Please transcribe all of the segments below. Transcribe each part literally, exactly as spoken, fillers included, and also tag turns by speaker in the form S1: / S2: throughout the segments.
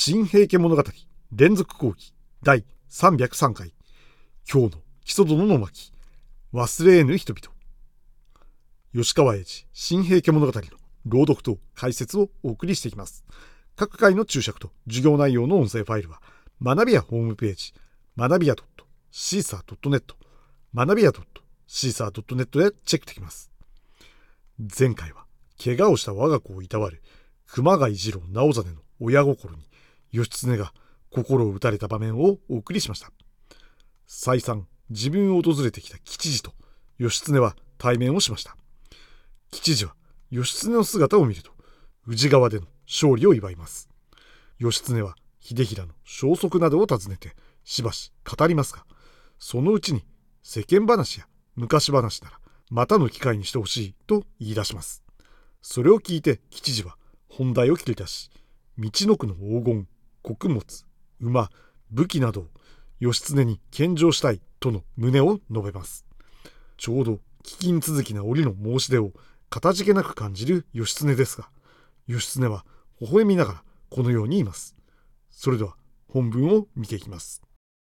S1: 新平家物語連続講義だいさんびゃくさんかい、今日の木曽殿の巻、忘れ得ぬ人々。吉川英治新平家物語の朗読と解説をお送りしていきます。各回の注釈と授業内容の音声ファイルは学びやホームページ学びや シーサードットネット 学びや シーサードットネット でチェックできます。前回は怪我をした我が子をいたわる熊谷次郎直実の親心に義経が心を打たれた場面をお送りしました。再三自分を訪れてきた吉次と義経は対面をしました。吉次は義経の姿を見ると宇治川での勝利を祝います。義経は秀衡の消息などを尋ねてしばし語りますが、そのうちに世間話や昔話ならまたの機会にしてほしいと言い出します。それを聞いて吉次は本題を切り出し、道の区の黄金、穀物、馬、武器などを義経に献上したいとの旨を述べます。ちょうど飢饉続きな折の申し出をかたじけなく感じる義経ですが、義経は微笑みながらこのように言います。それでは本文を見ていきます。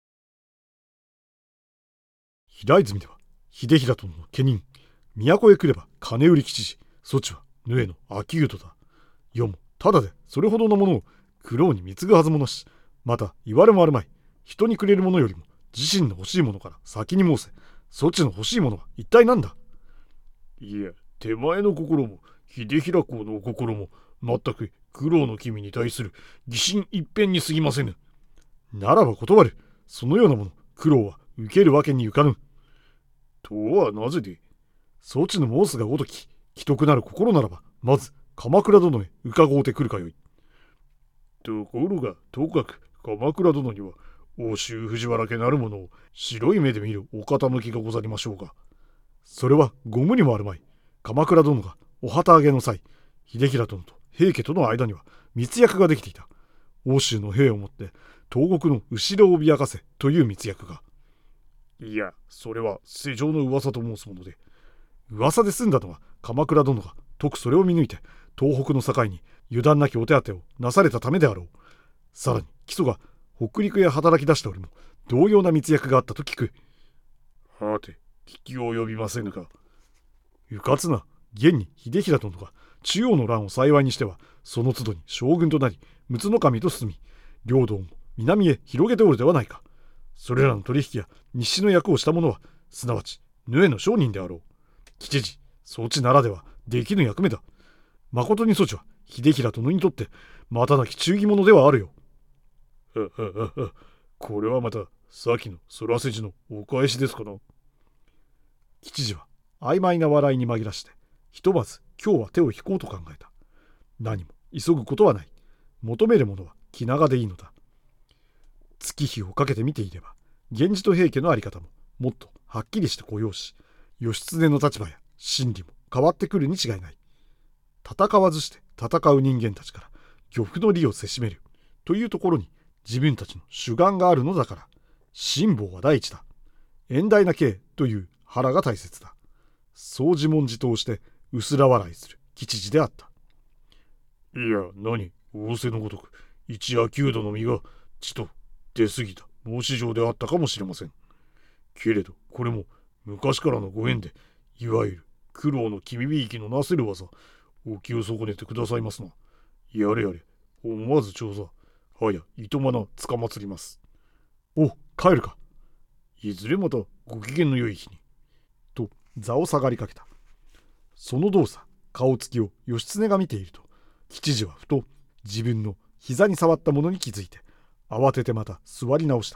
S1: 平泉では秀衡殿の家人、都へ来れば金売り吉次、そちはぬえの秋人だ。世もただでそれほどのものを苦労に貢ぐはずもなし、また言われもあるまい。人にくれるものよりも自身の欲しいものから先に申せ。そちの欲しいものは一体何だ。
S2: いや、手前の心も秀衡公のお心も全く苦労の君に対する疑心一辺に過ぎませぬ。
S1: ならば断る。そのようなもの苦労は受けるわけにゆかぬ。
S2: とはなぜで。
S1: そちの申すがごとき既得なる心ならば、まず鎌倉殿へ伺うてくるかよい。
S2: ところがとかく鎌倉殿には奥州藤原家なるものを白い目で見るお傾きがござりましょうが。
S1: それはご無にもあるまい。鎌倉殿がお旗揚げの際、秀衡殿と平家との間には密約ができていた。奥州の兵をもって東国の後ろを脅かせという密約が。
S2: いや、それは世上の噂と申すもので。
S1: 噂で済んだのは鎌倉殿がとくそれを見抜いて東北の境に油断なきお手当てをなされたためであろう。さらに木曽が北陸へ働き出しておりも同様な密約があったと聞く。
S2: はて、聞きを呼びませぬか。
S1: うかつな。現に秀衡殿が中央の乱を幸いにしてはその都度に将軍となり陸奥守と住み、領土を南へ広げておるではないか。それらの取引や日誌の役をした者はすなわちぬえの商人であろう。吉次、そちならではできぬ役目だ。まことにそちは秀衡殿にとってまたなき忠義者ではあるよ。
S2: はははは、これはまた先の空筋のお返しですかな。
S1: 吉次は曖昧な笑いに紛らして、ひとまず今日は手を引こうと考えた。何も急ぐことはない。求めるものは気長でいいのだ。月日をかけて見ていれば、源氏と平家のあり方ももっとはっきりしてこようし、義経の立場や心理も変わってくるに違いない。戦わずして戦う人間たちから漁夫の利をせしめるというところに自分たちの主眼があるのだから、辛抱は第一だ。遠大な刑という腹が大切だ。そう自問自答して薄ら笑いする吉次であった。
S2: いや、何、仰せのごとく一秋人の身がちと出過ぎた申し状であったかもしれません。けれどこれも昔からのご縁で、いわゆる苦労の君びいきのなせる技、お気を損ねてくださいますな。やれやれ、思わず調査、はやいとまなつかまつります。
S1: お、帰るか。
S2: いずれまたご機嫌の良い日に。
S1: と座を下がりかけた。その動作、顔つきを義経が見ていると、吉次はふと自分の膝に触ったものに気づいて、慌ててまた座り直した。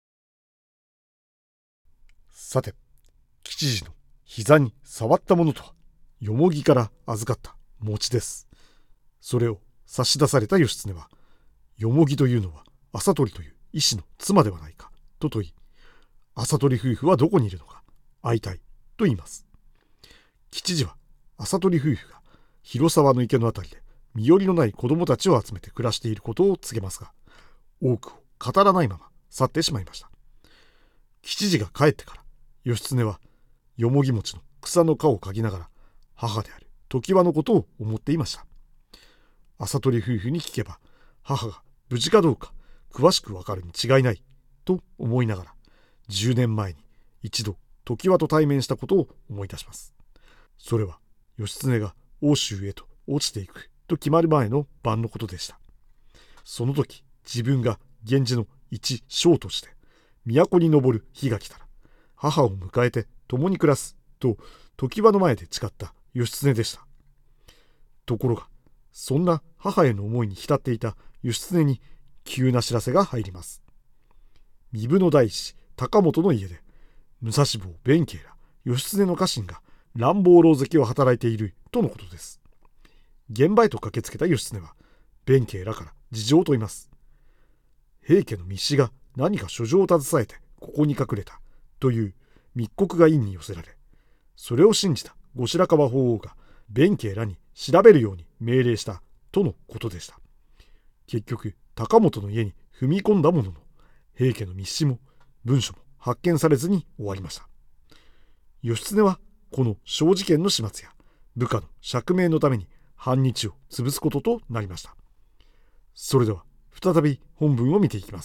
S1: さて、吉次の膝に触ったものとは、よもぎから預かった餅です。それを差し出された義経は、よもぎというのは朝取という医師の妻ではないかと問い、朝取夫婦はどこにいるのか、会いたいと言います。吉次は朝取夫婦が広沢の池のあたりで身寄りのない子供たちを集めて暮らしていることを告げますが、多くを語らないまま去ってしまいました。吉次が帰ってから、義経はよもぎ餅の草の皮を嗅ぎながら母である常盤のことを思っていました。朝取夫婦に聞けば、母が無事かどうか詳しくわかるに違いないと思いながら、じゅうねんまえに一度常盤と対面したことを思い出します。それは義経が奥州へと落ちていくと決まる前の晩のことでした。その時自分が源氏の一将として都に昇る日が来たら母を迎えて共に暮らすと常盤の前で誓った義経でした。ところがそんな母への思いに浸っていた義経に急な知らせが入ります。壬生の大師高本の家で武蔵坊弁慶ら義経の家臣が乱暴狼藉を働いているとのことです。現場へと駆けつけた義経は弁慶らから事情を問います。平家の密使が何か書状を携えてここに隠れたという密告が院に寄せられ、それを信じた後白河法皇が弁慶らに調べるように命令したとのことでした。結局高本の家に踏み込んだものの、平家の密使も文書も発見されずに終わりました。義経はこの小事件の始末や部下の釈明のために半日を潰すこととなりました。それでは再び本文を見ていきます。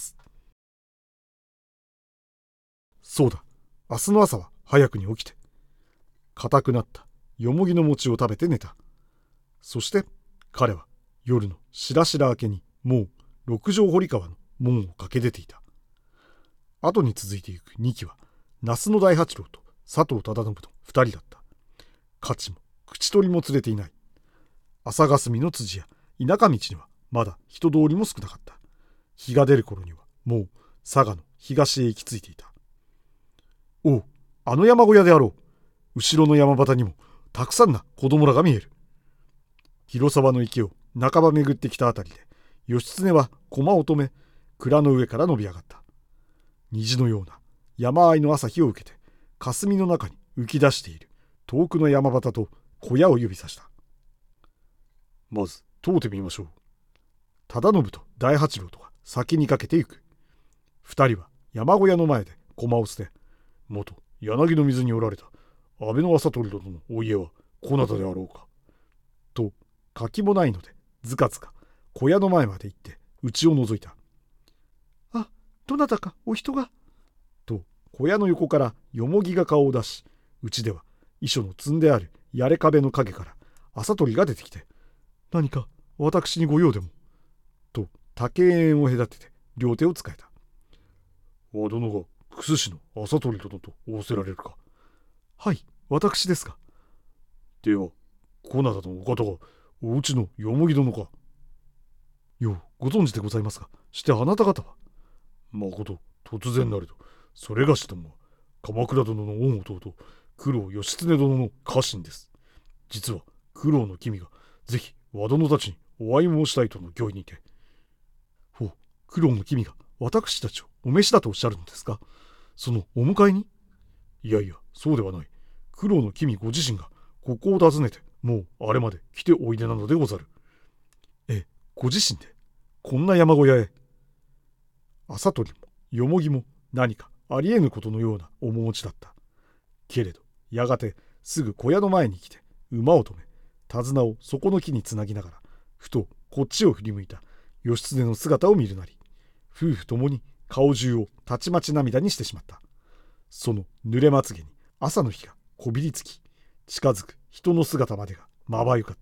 S1: そうだ、明日の朝は早くに起きて硬くなったよもぎの餅を食べて寝た。そして彼は夜の白々明けにもう六条堀川の門を駆け出ていた。後に続いていくにきは那須の大八郎と佐藤忠信の二人だった。勝ちも口取りも連れていない。朝霞の辻や田舎道にはまだ人通りも少なかった。日が出る頃にはもう佐賀の東へ行き着いていた。おう、あの山小屋であろう。後ろの山端にもたくさんな子供らが見える。広沢の池を半ば巡ってきたあたりで義経は駒を止め、蔵の上から伸び上がった。虹のような山あいの朝日を受けて霞の中に浮き出している遠くの山端と小屋を指さした。まず通ってみましょう。忠信と大八郎とは先にかけてゆく。二人は山小屋の前で駒を捨て、元柳の水におられた安倍の朝取殿のお家はこなたであろうかと、柿もないのでずかずか小屋の前まで行って内を覗いた。あ、どなたかお人がと小屋の横からよもぎが顔を出し、内では遺書の積んであるやれ壁の陰から朝取が出てきて、何か私にご用でもと竹縁を隔てて両手を使えた。和殿が楠氏の朝取殿と仰せられるか。はい、私ですが。ではこなたのお方がおうちのよもぎ殿か。ようご存知でございますが、してあなた方は。まこと突然なれど、それがしどもは鎌倉殿の御弟九郎義経殿の家臣です。実は九郎の君がぜひ和殿たちにお会い申したいとの御意にて。ほう、九郎の君が私たちをお召しだとおっしゃるのですか。そのお迎えに。いやいや、そうではない。九郎の君ご自身がここを訪ねてもうあれまで来ておいでなのでござる。え、ご自身でこんな山小屋へ。朝取もよもぎも何かありえぬことのような面持ちだった。けれどやがてすぐ小屋の前に来て馬を止め、手綱をそこの木につなぎながらふとこっちを振り向いた義経の姿を見るなり、夫婦ともに顔中をたちまち涙にしてしまった。その濡れまつげに朝の日がこびりつき、近づく人の姿までがまばゆかった。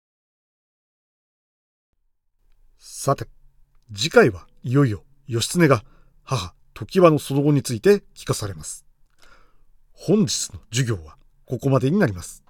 S1: さて、次回はいよいよ義経が母常盤のその後について聞かされます。本日の授業はここまでになります。